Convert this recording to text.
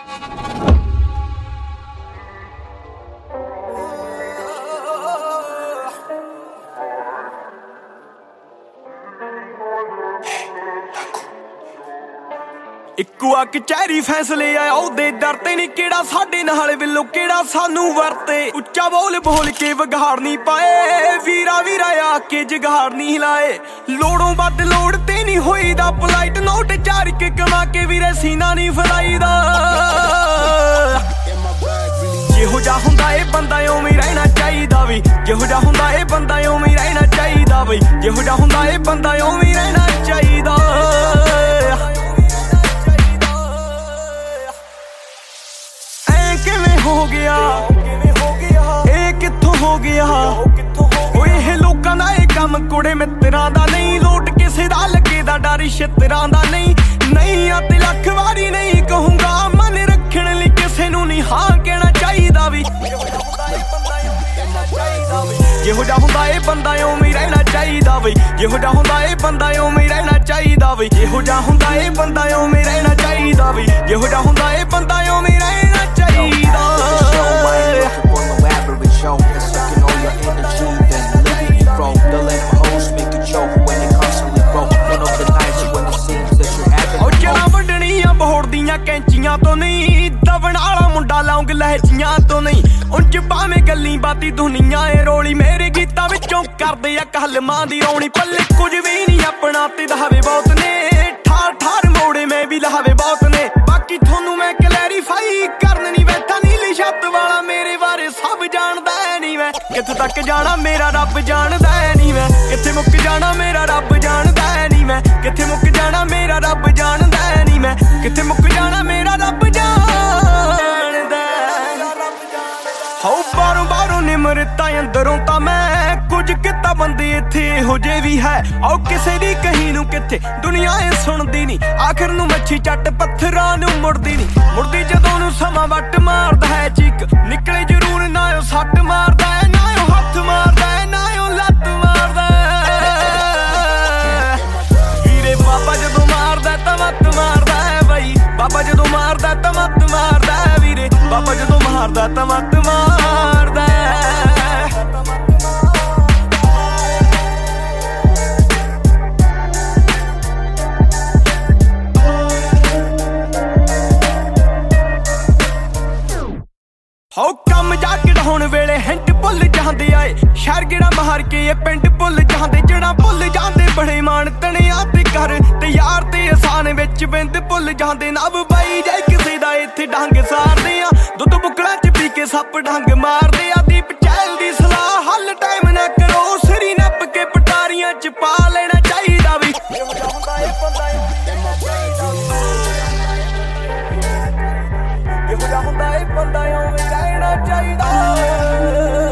ਇੱਕੋ ਆ ਕਚਹਿਰੀ ਫੈਸਲੇ ਆ ਉਹਦੇ ਡਰ ਤੇ ਨੀ ਕਿਹੜਾ ਸਾਡੇ ਨਾਲ ਵਿਲੋ ਕਿਹੜਾ ਸਾਨੂੰ ਵਰਤੇ ਉੱਚਾ ਬੋਲ ਬੋਲ ਕੇ ਵਿਗਾੜ ਨਹੀਂ ਪਾਏ ਵੀਰਾ ਵੀਰਾ ਆ ਕੇ ਜਗਾੜ ਨਹੀਂ ਲਾਏ ਲੋੜੋਂ ਵੱਧ ਲੋੜ ਤੇ ਨਹੀਂ ਹੋਈਦਾ ਪਲਾਈਟ ਨੋਟ ਚਾਰ ਕੇ ਕਮਾ ਕੇ ਵੀਰੇ ਸੀਨਾ ਨਹੀਂ ਫਲਾਈਦਾ ਜਿਹੋ ਜਿਹਾ ਹੁੰਦਾ ਇਹ ਬੰਦਾ ਉਵੇਂ ਰਹਿਣਾ ਚਾਹੀਦਾ ਵੀ ਜਿਹੋ ਜਿਹਾ ਹੁੰਦਾ ਇਹ ਬੰਦਾ ਉਵੇਂ ਰਹਿਣਾ ਚਾਹੀਦਾ ਬਈ ਜਿਹੋ ਜਿਹਾ ਹੁੰਦਾ ਇਹ ਬੰਦਾ ਉਵੇਂ ਰਹਿਣਾ ਚਾਹੀਦਾ ਕਿਵੇਂ ਹੋ ਗਿਆ ਇਹ ਕਿੱਥੋਂ ਹੋ ਗਿਆ ਓਏ ਇਹ ਲੋਕਾਂ ਦਾ ਇਹ ਕੰਮ ਕੁੜੇ ਮਿੱਤਰਾਂ ਦਾ ਨਹੀਂ ਲੋਟ ਕਿਸੇ ਦਾ ਲੱਗੇ ਦਾ ਡਰ ਛਿੱਤਰਾਂ ਦਾ ਨਹੀਂ ਆ ਤੇ ਲੱਖ ਵਾਰੀ ਨਹੀਂ ਕਹੂੰਗਾ ਮਨ ਰੱਖਣ ਲਈ ਕਿਸੇ ਨੂੰ ਨਹੀਂ ਹਾਂ ਕਹਿਣਾ ਚਾਹੀਦਾ ਵੀ ਜਿਹੋ ਜਿਹਾ ਹੁੰਦਾ ਇਹ ਬੰਦਾ ਉਵੇਂ ਰਹਿਣਾ ਚਾਹੀਦਾ ਬਈ ਜਿਹੋ ਜਿਹਾ ਹੁੰਦਾ ਇਹ ਬੰਦਾ ਉਵੇਂ ਰਹਿਣਾ ਚਾਹੀਦਾ ਬਈ ਜਿਹੋ ਜਿਹਾ ਹੁੰਦਾ ਇਹ ਬੰਦਾ ਉਵੇਂ ਰਹਿਣਾ ਚਾਹੀਦਾ ਬਈ ਜਿਹੋ ਜਿਹਾ ਹੁੰਦਾ ਇਹ ਬੰਦਾ ਉਵੇਂ ਰਹਿਣਾ ਚਾਹੀਦਾ ਬੋੜਦੀਆਂ ਕੈਂਚੀਆਂ ਤੋਂ ਨਹੀਂ ਦਵਣ ਵਾਲਾ ਮੁੰਡਾ ਲੌਂਗ ਲਹਿਜੀਆਂ ਤੋਂ ਨਹੀਂ ਉਂਝ ਭਾਵੇਂ ਗੱਲੀ ਬਾਤੀ ਦੁਨੀਆ ਏ ਰੋਲੀ ਮੇਰੇ ਗੀਤਾਂ ਵਿੱਚੋਂ ਕਰਦੇ ਆ ਕਲਮਾਂ ਦੀ ਰੌਣੀ ਪੱਲੇ ਕੁਝ ਵੀ ਨਹੀਂ ਆਪਣਾ ਤੇ ਦਹਾਵੇ ਬਹੁਤ ਨੇ ਠਾਰ ਠਾਰ ਮੋੜੇ ਮੈਂ ਵੀ ਲਹਾਵੇ ਬਹੁਤ ਨੇ ਬਾਕੀ ਤੁਹਾਨੂੰ ਮੈਂ ਕਲੈਰੀਫਾਈ ਕਰਨ ਨਹੀਂ ਬੈਠਾ ਨੀਲੀ ਛੱਤ ਵਾਲਾ ਮੇਰੇ ਬਾਰੇ ਸਭ ਜਾਣਦਾ ਨਹੀਂ ਮੈਂ ਕਿੱਥੇ ਤੱਕ ਜਾਣਾ ਮੇਰਾ ਰੱਬ ਜਾਣਦਾ ਨਹੀਂ ਮੈਂ ਕਿੱਥੇ ਮੁੱਕ ਜਾਣਾ ਮੇਰਾ ਰੱਬ ਜਾਣਦਾ ਨਹੀਂ ਮੈਂ ਕਿੱਥੇ ਮੁੱਕ ਜਾਣਾ ਮੇਰਾ ਰੱਬ ਜਾਣਦਾ ਨਹੀਂ ਮੈਂ ਕਿੱਥੇ ਮੁੱਕ ਜਾਣਾ ਮੇਰਾ ਰੱਬ ਜਾਣਦਾ ਹੋ ਬਾਹਰੋਂ ਨਿਮਰਤਾ ਅੰਦਰੋਂ ਤਾਂ ਮੈਂ ਕੁਝ ਕਿਤਾ ਬੰਦੇ ਇੱਥੇ ਇਹੋ ਜਿਹੇ ਵੀ ਹੈ ਆਓ ਕਿਸੇ ਦੀ ਕਹੀ ਨੂੰ ਕਿੱਥੇ ਦੁਨੀਆ ਇਹ ਸੁਣਦੀ ਨਹੀਂ ਆਖਰ ਨੂੰ ਮੱਛੀ ਚੱਟ ਪੱਥਰਾਂ ਨੂੰ ਮੁੜਦੀ ਜਦੋਂ ਨੂੰ ਸਮਾਂ ਵੱਟ ਮਾਰਦਾ ਹੈ ਚੀਕ ਨਿਕਲੇ ਜ਼ਰੂਰ ਨਾ ਉਹ ਸੱਟ ਮਾਰਦਾ ਹੈ ਨਾ ਉਹ ਹੱਥ ਮਾਰਦਾ ਹੈ ਨਾ ਉਹ ਲੱਤ ਮਾਰਦਾ ਵੀਰੇ ਬਾਬਾ ਜਦੋਂ ਮਾਰਦਾ ਤਾਂ ਮੱਤ ਮਾਰਦਾ ਹੈ ਬਈ ਬਾਬਾ ਜਦੋਂ ਮਾਰਦਾ ਤਾਂ ਮੱਤ ਮਾਰਦਾ ਹੈ ਵੀਰੇ ਬਾਬਾ ਜਦੋਂ ਮਾਰਦਾ ਤਾਂ ਮੱਤ ਮਾਰਦਾ ਹੋ ਕੰਮ ਜਾ ਕਢਾਉਣ ਵੇਲੇ ਹਿੰਟ ਭੁੱਲ ਜਾਂਦੇ ਆਏ ਸ਼ਹਿਰ ਗੇੜਾ ਮਾਰ ਕੇ ਇਹ ਪਿੰਡ ਭੁੱਲ ਜਾਂਦੇ ਜਿਹੜਾ ਭੁੱਲ ਜਾਂਦੇ ਬੜੇ ਮਾਣ ਤਣਿਆ ਤੇ ਕਰ ਤੇ ਯਾਰ ਤੇ ਆਸਾਨ ਵਿੱਚ ਬਿੰਦ ਭੁੱਲ ਜਾਂਦੇ ਨਵ ਬਾਈ ਜੇ ਕਿਸੇ ਦਾ ਇੱਥੇ ਡੰਗ ਸਾਰਦੇ ਆ ਦੁੱਧ ਬੁੱਕਲਾਂ ਚ ਪੀ ਕੇ ਸੱਪ ਡੰਗ ਮਾਰਦੇ ਆ ਦੀਪ ਚਹਿਲ ਦੀ ਸਲਾਹ ਹੱਲ ਟਾਈਮ ਨਾ ਕਰੋ ਸਿਰੀ ਨੱਪ ਕੇ ਪਟਾਰੀਆਂ ਚ ਪਾ ਲੈਣਾ ਚਾਹੀਦਾ ਵੀ ਜਿਹੋ ਜਿਹਾ ਹੁੰਦਾ ਇਹ ਬੰਦਾ ਉਵੇਂ ਰਹਿਣਾ ਚਾਹੀਦਾ